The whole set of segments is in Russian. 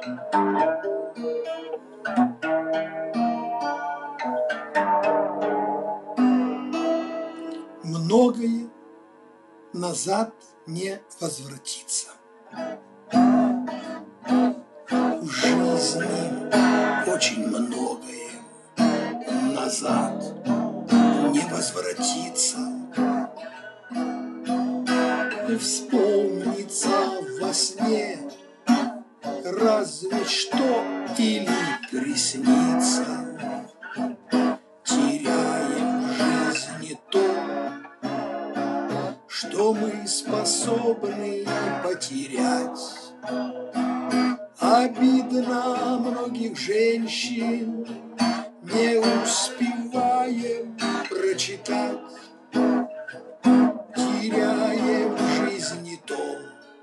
Многое назад не возвратится. В жизни очень многое назад не возвратится. Вспомнится во сне разве что или приснится. Теряем в жизни то, что мы способны потерять. Обидно многих женщин не успеваем прочитать. Теряем в жизни то,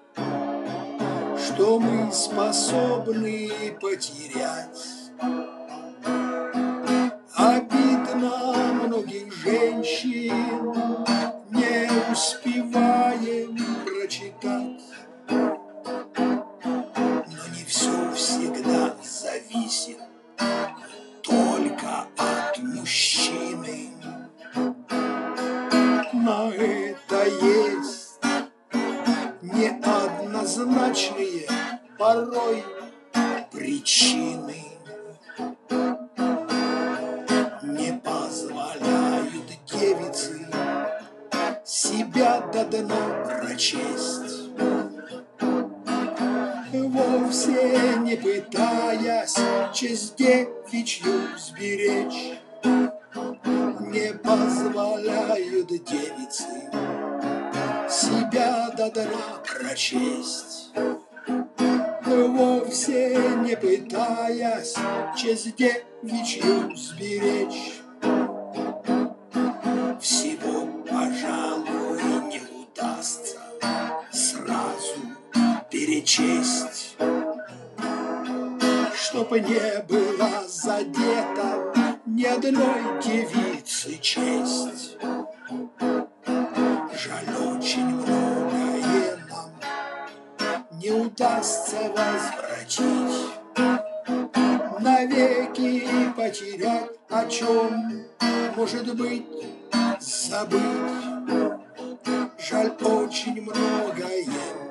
что мы способны потерять. Обидно многих женщин не успеваем прочитать. Но не все всегда зависит только от мужчины. На это есть неоднозначные порой причины. Не позволяют девицы себя до дна прочесть, вовсе не пытаясь честь девичью сберечь. Не позволяют девицы себя до дна прочесть, вовсе не пытаясь честь девичью сберечь. Всего, пожалуй, не удастся сразу перечесть, чтоб не была задета ни одной девицы честь. Жаль, очень многое нам не удастся возвратить, навеки потерять, о чем, может быть, забыть. Жаль, очень многое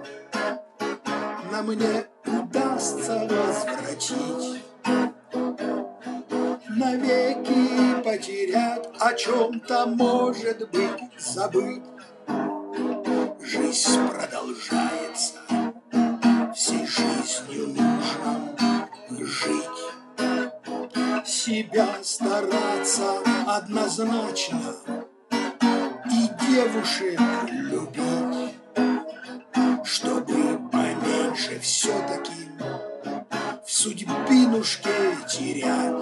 нам не удастся возвратить, навеки потерять, о чем-то, может быть, забыть. Жизнь продолжается, всей жизнью нужно жить, себя стараться однозначно и девушек любить, чтобы поменьше все-таки в судьбинушке терять.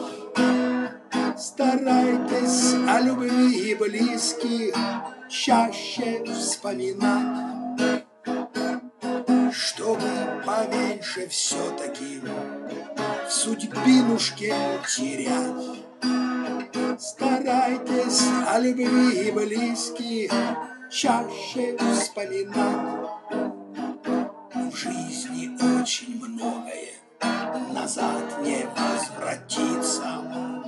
Старайтесь о любви близких чаще вспоминать, чтобы поменьше все-таки в судьбинушке терять. Старайтесь о любви близких чаще вспоминать. В жизни очень многое назад не возвратится.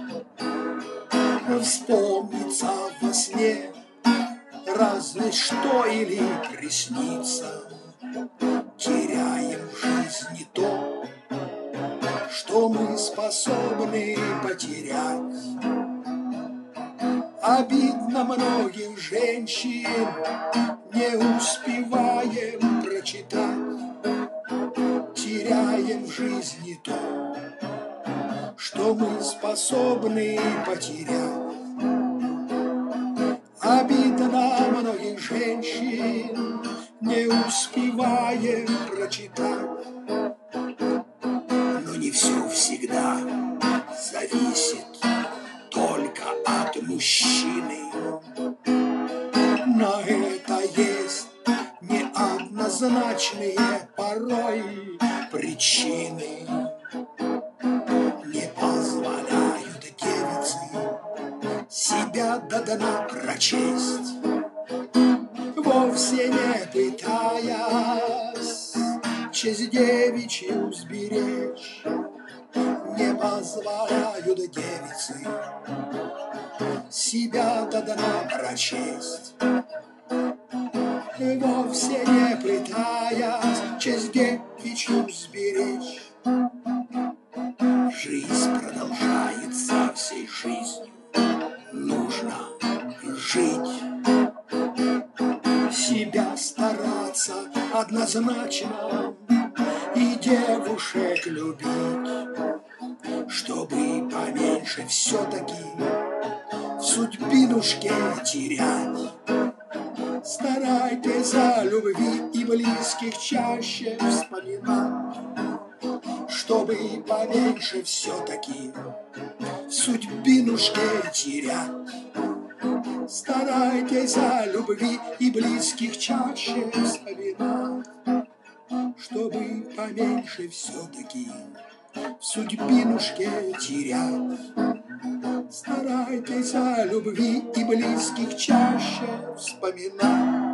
Вспомнится во сне разве что или приснится. Теряем в жизни то, что мы способны потерять. Обидно многих женщин не успеваем прочитать. Теряем в жизни то, что мы способны потерять. Обидно многих женщин не успеваем прочитать. Но не все всегда зависит только от мужчины. На это есть неоднозначные порой причины. Не позволяют девицы себя до дна прочесть, вовсе не пытаясь честь девичью сберечь. сберечь не позволяют девицы себя до дна прочесть. И вовсе не пытаясь честь девичью сберечь. Жизнь продолжается всей жизнью, нужно жить. Себя стараться однозначно и девушек любить, чтобы поменьше все-таки в судьбинушке терять. Старайтесь о любви и близких чаще вспоминать, чтобы поменьше все-таки в судьбинушке терять. Старайтесь о любви и близких чаще вспоминать, чтобы поменьше все-таки в судьбинушке терять. Старайтесь о любви и близких чаще вспоминать,